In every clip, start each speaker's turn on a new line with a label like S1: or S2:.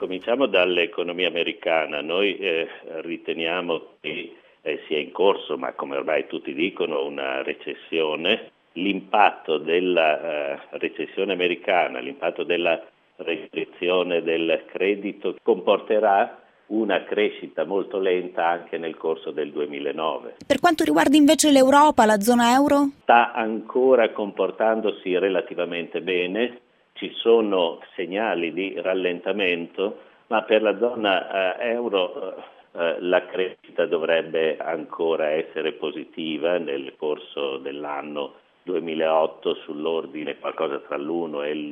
S1: Cominciamo dall'economia americana. Noi riteniamo che sia in corso, ma come ormai tutti dicono, una recessione. L'impatto della recessione americana, l'impatto della restrizione del credito comporterà una crescita molto lenta anche nel corso del 2009.
S2: Per quanto riguarda invece l'Europa, la zona euro?
S1: Sta ancora comportandosi relativamente bene, ci sono segnali di rallentamento, ma per la zona euro la crescita dovrebbe ancora essere positiva nel corso dell'anno 2008 sull'ordine qualcosa tra l'1 e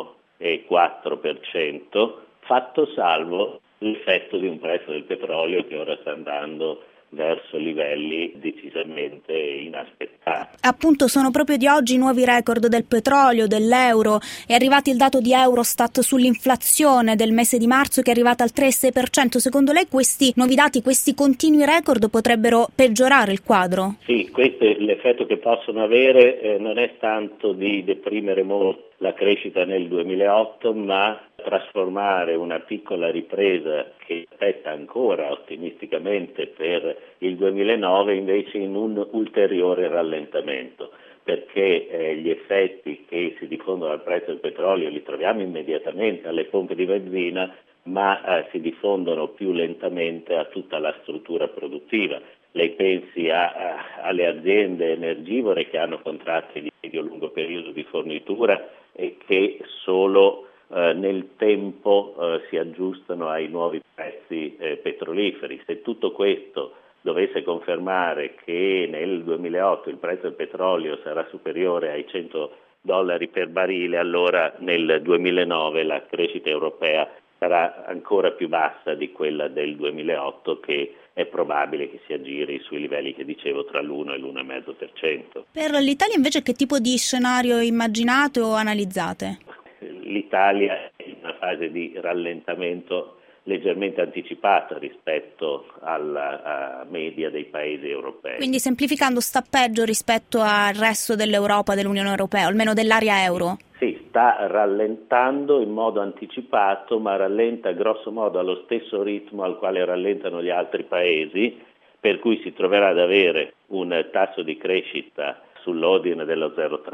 S1: l'1,4%, fatto salvo l'effetto di un prezzo del petrolio che ora sta andando verso livelli decisamente inaspettati.
S2: Appunto sono proprio di oggi i nuovi record del petrolio, dell'euro. È arrivato il dato di Eurostat sull'inflazione del mese di marzo che è arrivata al 3,6%. Secondo lei questi nuovi dati, questi continui record potrebbero peggiorare il quadro?
S1: Sì, questo è l'effetto che possono avere, non è tanto di deprimere molto la crescita nel 2008, ma trasformare una piccola ripresa che aspetta ancora ottimisticamente per il 2009 invece in un ulteriore rallentamento, perché gli effetti che si diffondono al prezzo del petrolio li troviamo immediatamente alle pompe di benzina, ma si diffondono più lentamente a tutta la struttura produttiva. Lei pensi alle aziende energivore che hanno contratti di medio-lungo periodo di fornitura e che solo nel tempo si aggiustano ai nuovi prezzi petroliferi. Se tutto questo dovesse confermare che nel 2008 il prezzo del petrolio sarà superiore ai $100 per barile, allora nel 2009 la crescita europea sarà ancora più bassa di quella del 2008, che è probabile che si aggiri sui livelli che dicevo tra l'1 e l'1,5%.
S2: Per l'Italia invece che tipo di scenario immaginate o analizzate?
S1: L'Italia è in una fase di rallentamento leggermente anticipata rispetto alla media dei paesi europei.
S2: Quindi semplificando sta peggio rispetto al resto dell'Europa, dell'Unione Europea, o almeno dell'area euro?
S1: Sì, sta rallentando in modo anticipato, ma rallenta grosso modo allo stesso ritmo al quale rallentano gli altri paesi, per cui si troverà ad avere un tasso di crescita sull'ordine dello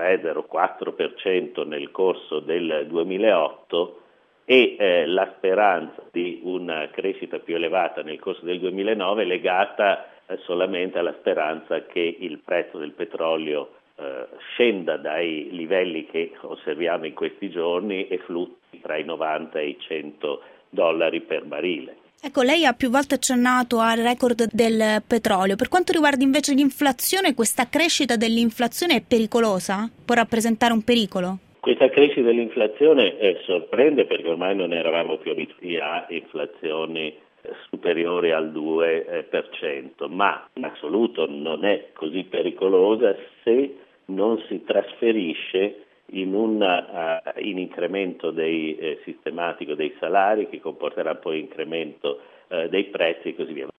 S1: 0,3-0,4% nel corso del 2008 e la speranza di una crescita più elevata nel corso del 2009 legata solamente alla speranza che il prezzo del petrolio scenda dai livelli che osserviamo in questi giorni e flutti tra i 90 e i $100 per barile.
S2: Ecco, lei ha più volte accennato al record del petrolio. Per quanto riguarda invece l'inflazione, questa crescita dell'inflazione è pericolosa? Può rappresentare un pericolo?
S1: Questa crescita dell'inflazione sorprende perché ormai non eravamo più abituati a inflazioni superiori al 2%, ma in assoluto non è così pericolosa se non si trasferisce in incremento sistematico dei salari che comporterà poi incremento dei prezzi e così via.